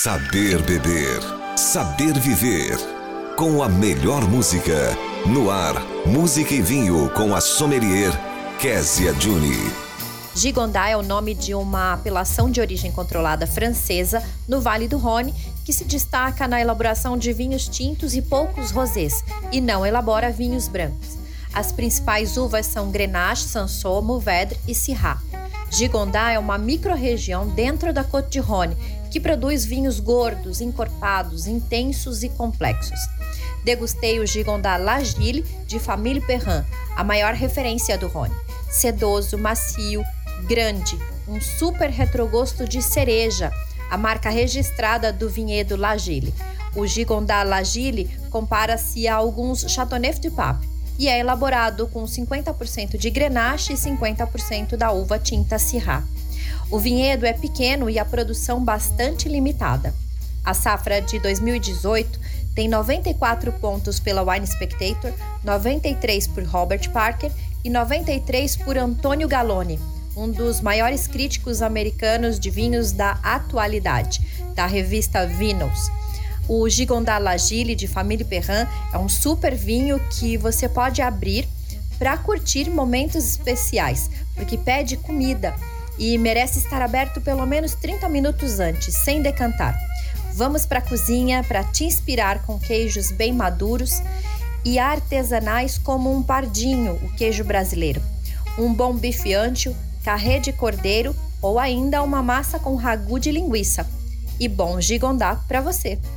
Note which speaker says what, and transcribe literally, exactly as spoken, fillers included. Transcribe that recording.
Speaker 1: Saber beber, saber viver. Com a melhor música. No ar, música e vinho com a sommelier Kézia Juni.
Speaker 2: Gigondas é o nome de uma apelação de origem controlada francesa no Vale do Rhône, que se destaca na elaboração de vinhos tintos e poucos rosés, e não elabora vinhos brancos. As principais uvas são Grenache, Cinsault, Mourvèdre e Syrah. Gigondas é uma micro-região dentro da Côte-du-Rhône, que produz vinhos gordos, encorpados, intensos e complexos. Degustei o Gigondas La Gille, de Famille Perrin, a maior referência do Rhône. Sedoso, macio, grande, um super retrogosto de cereja, a marca registrada do vinhedo La Gille. O Gigondas La Gille compara-se a alguns Châteauneuf du Pape e é elaborado com cinquenta por cento de Grenache e cinquenta por cento da uva tinta Syrah. O vinhedo é pequeno e a produção bastante limitada. A safra de dois mil e dezoito tem noventa e quatro pontos pela Wine Spectator, noventa e três por Robert Parker e noventa e três por Antonio Galloni, um dos maiores críticos americanos de vinhos da atualidade, da revista Vinous. O Gigondas La Gille de Famille Perrin é um super vinho que você pode abrir para curtir momentos especiais, porque pede comida e merece estar aberto pelo menos trinta minutos antes, sem decantar. Vamos para a cozinha para te inspirar com queijos bem maduros e artesanais como um pardinho, o queijo brasileiro, um bom bife ancho, carré de cordeiro ou ainda uma massa com ragu de linguiça. E bom Gigondas para você!